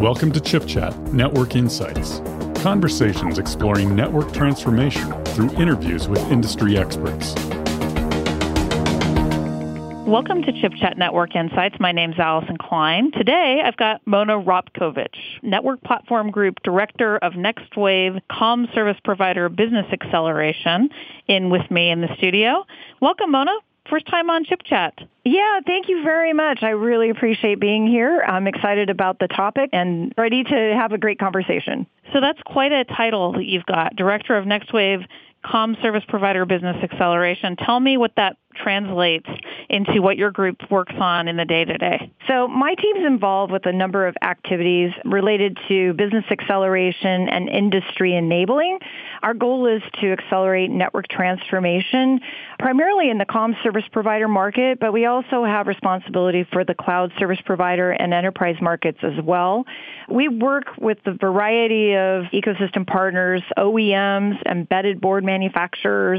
Welcome to Chip Chat Network Insights, conversations exploring network transformation through interviews with industry experts. Welcome to Chip Chat Network Insights. My name's Allison Klein. Today, I've got Mona Ropkovich, Network Platform Group Director of NextWave Comm Service Provider Business Acceleration, in with me in the studio. Welcome, Mona. First time on Chip Chat. Yeah, thank you very much. I really appreciate being here. I'm excited about the topic and ready to have a great conversation. So that's quite a title that you've got, Director of NextWave Comm Service Provider Business Acceleration. Tell me what that translates into what your group works on in the day-to-day. So my team's involved with a number of activities related to business acceleration and industry enabling. Our goal is to accelerate network transformation, primarily in the comm service provider market, but we also have responsibility for the cloud service provider and enterprise markets as well. We work with a variety of ecosystem partners, OEMs, embedded board manufacturers,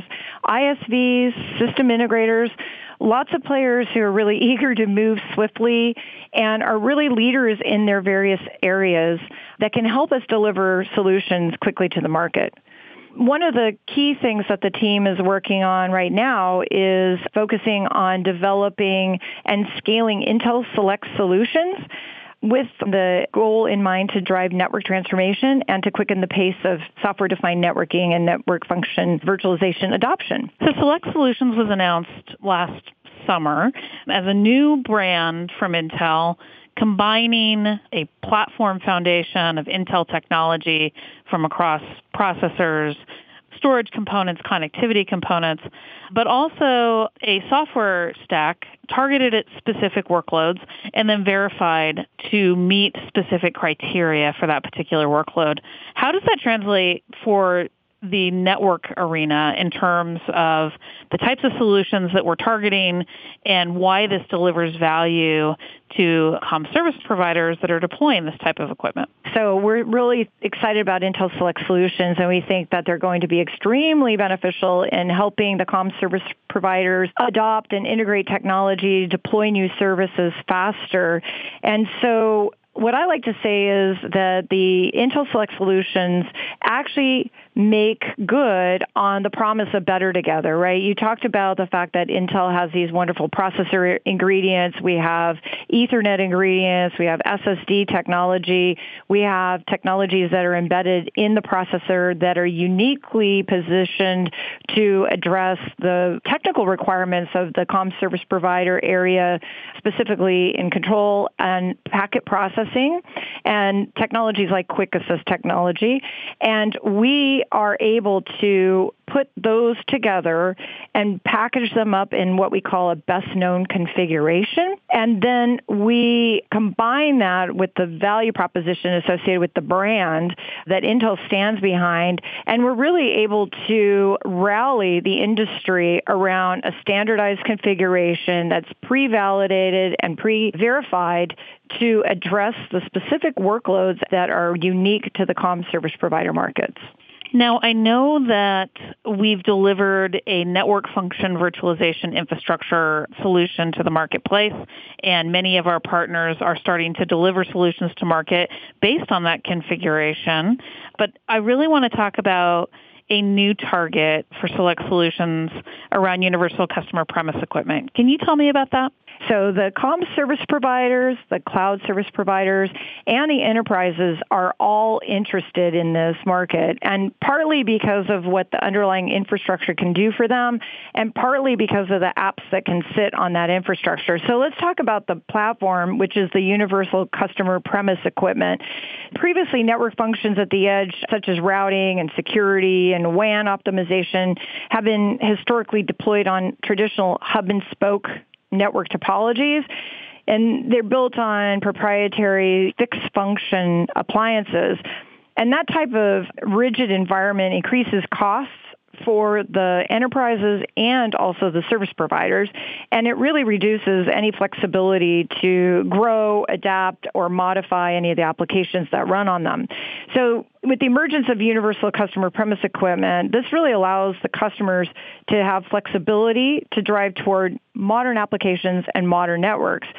ISVs, system integrators, lots of players who are really eager to move swiftly and are really leaders in their various areas that can help us deliver solutions quickly to the market. One of the key things that the team is working on right now is focusing on developing and scaling Intel Select solutions with the goal in mind to drive network transformation and to quicken the pace of software-defined networking and network function virtualization adoption. So Select Solutions was announced last summer as a new brand from Intel, combining a platform foundation of Intel technology from across processors, storage components, connectivity components, but also a software stack targeted at specific workloads and then verified to meet specific criteria for that particular workload. How does that translate for the network arena in terms of the types of solutions that we're targeting and why this delivers value to comm service providers that are deploying this type of equipment? So we're really excited about Intel Select Solutions, and we think that they're going to be extremely beneficial in helping the comm service providers adopt and integrate technology, deploy new services faster. And so what I like to say is that the Intel Select Solutions actually make good on the promise of better together, right? You talked about the fact that Intel has these wonderful processor ingredients. We have Ethernet ingredients. We have SSD technology. We have technologies that are embedded in the processor that are uniquely positioned to address the technical requirements of the comm service provider area, specifically in control and packet processing and technologies like Quick Assist technology. And we are able to put those together and package them up in what we call a best-known configuration. And then we combine that with the value proposition associated with the brand that Intel stands behind, and we're really able to rally the industry around a standardized configuration that's pre-validated and pre-verified to address the specific workloads that are unique to the comm service provider markets. Now, I know that we've delivered a network function virtualization infrastructure solution to the marketplace, and many of our partners are starting to deliver solutions to market based on that configuration. But I really want to talk about a new target for Select Solutions around universal customer premise equipment. Can you tell me about that? So the comm service providers, the cloud service providers, and the enterprises are all interested in this market, and partly because of what the underlying infrastructure can do for them, and partly because of the apps that can sit on that infrastructure. So let's talk about the platform, which is the universal customer premise equipment. Previously, network functions at the edge, such as routing and security and WAN optimization, have been historically deployed on traditional hub and spoke network topologies, and they're built on proprietary fixed function appliances. And that type of rigid environment increases costs for the enterprises and also the service providers, and it really reduces any flexibility to grow, adapt, or modify any of the applications that run on them. So with the emergence of universal customer premise equipment, this really allows the customers to have flexibility to drive toward modern applications and modern networks.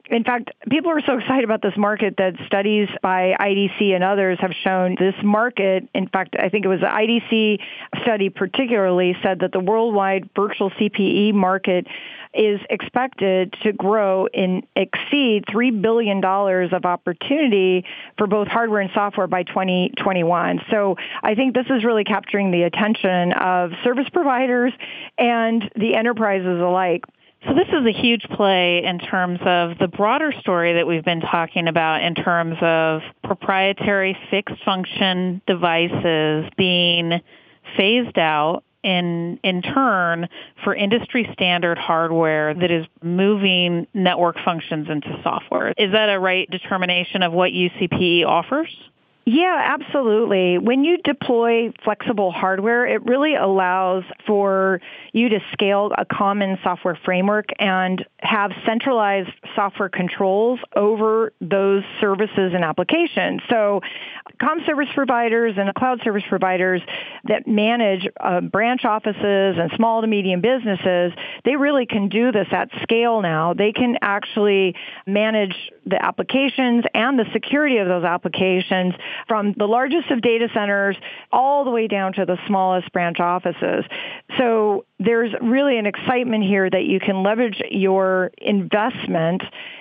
In fact, people are so excited about this market that studies by IDC and others have shown this market. In fact, I think it was the IDC study particularly said that the worldwide virtual CPE market is expected to grow and exceed $3 billion of opportunity for both hardware and software by 2021. So I think this is really capturing the attention of service providers and the enterprises alike. So this is a huge play in terms of the broader story that we've been talking about in terms of proprietary fixed function devices being phased out in turn for industry standard hardware that is moving network functions into software. Is that a right determination of what UCPE offers? Yeah, absolutely. When you deploy flexible hardware, it really allows for you to scale a common software framework and have centralized software controls over those services and applications. So comm service providers and cloud service providers that manage branch offices and small to medium businesses, they really can do this at scale now. They can actually manage the applications and the security of those applications from the largest of data centers all the way down to the smallest branch offices. So there's really an excitement here that you can leverage your investment,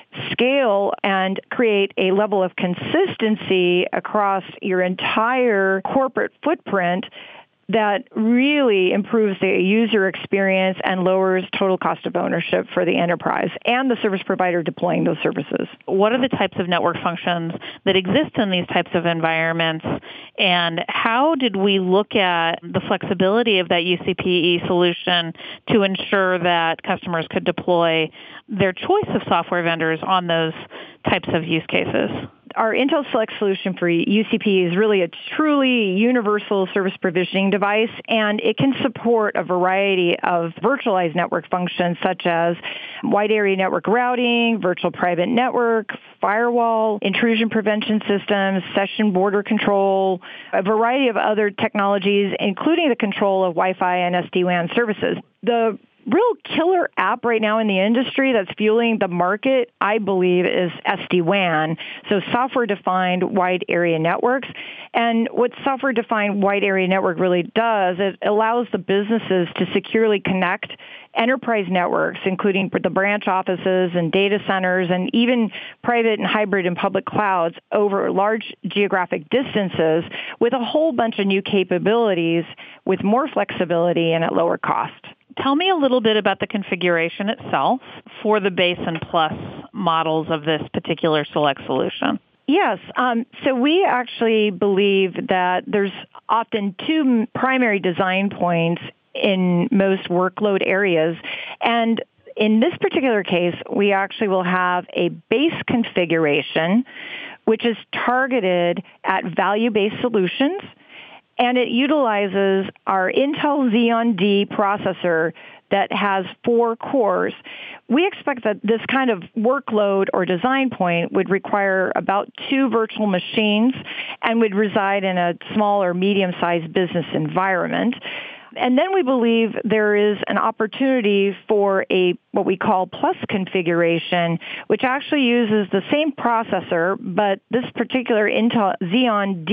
scale, and create a level of consistency across your entire corporate footprint that really improves the user experience and lowers total cost of ownership for the enterprise and the service provider deploying those services. What are the types of network functions that exist in these types of environments, and how did we look at the flexibility of that UCPE solution to ensure that customers could deploy their choice of software vendors on those types of use cases? Our Intel Select solution for UCPE is really a truly universal service provisioning device, and it can support a variety of virtualized network functions such as wide area network routing, virtual private network, firewall, intrusion prevention systems, session border control, a variety of other technologies, including the control of Wi-Fi and SD-WAN services. The real killer app right now in the industry that's fueling the market, I believe, is SD-WAN, so software-defined wide area networks. And what software-defined wide area network really does, it allows the businesses to securely connect enterprise networks, including the branch offices and data centers and even private and hybrid and public clouds over large geographic distances with a whole bunch of new capabilities with more flexibility and at lower cost. Tell me a little bit about the configuration itself for the base and plus models of this particular Select solution. Yes. So we actually believe that there's often two primary design points in most workload areas. And in this particular case, we actually will have a base configuration, which is targeted at value-based solutions. And it utilizes our Intel Xeon D processor that has 4 cores. We expect that this kind of workload or design point would require about 2 virtual machines and would reside in a small or medium-sized business environment. And then we believe there is an opportunity for a what we call plus configuration, which actually uses the same processor, but this particular Intel Xeon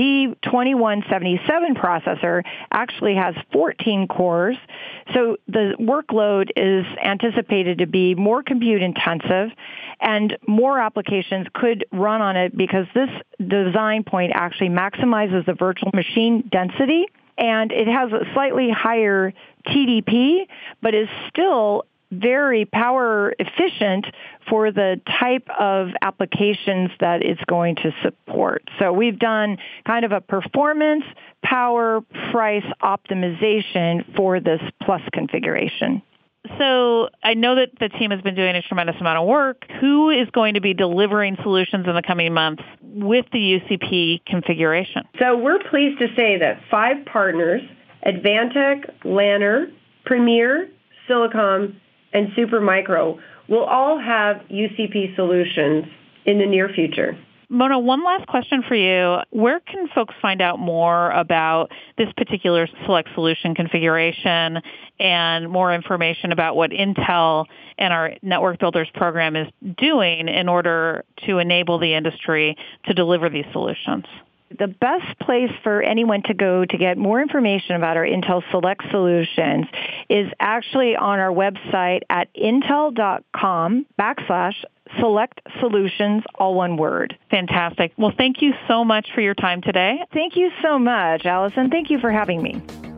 D2177 processor actually has 14 cores. So the workload is anticipated to be more compute intensive, and more applications could run on it because this design point actually maximizes the virtual machine density. And it has a slightly higher TDP, but is still very power efficient for the type of applications that it's going to support. So we've done kind of a performance, power, price optimization for this plus configuration. So I know that the team has been doing a tremendous amount of work. Who is going to be delivering solutions in the coming months with the UCP configuration? So we're pleased to say that 5 partners, Advantech, Lanner, Premier, Silicom, and Supermicro, will all have UCP solutions in the near future. Mona, one last question for you. Where can folks find out more about this particular Select Solution configuration and more information about what Intel and our Network Builders program is doing in order to enable the industry to deliver these solutions? The best place for anyone to go to get more information about our Intel Select Solutions is actually on our website at intel.com/Select Solutions, all one word. Fantastic. Well, thank you so much for your time today. Thank you so much, Allison. Thank you for having me.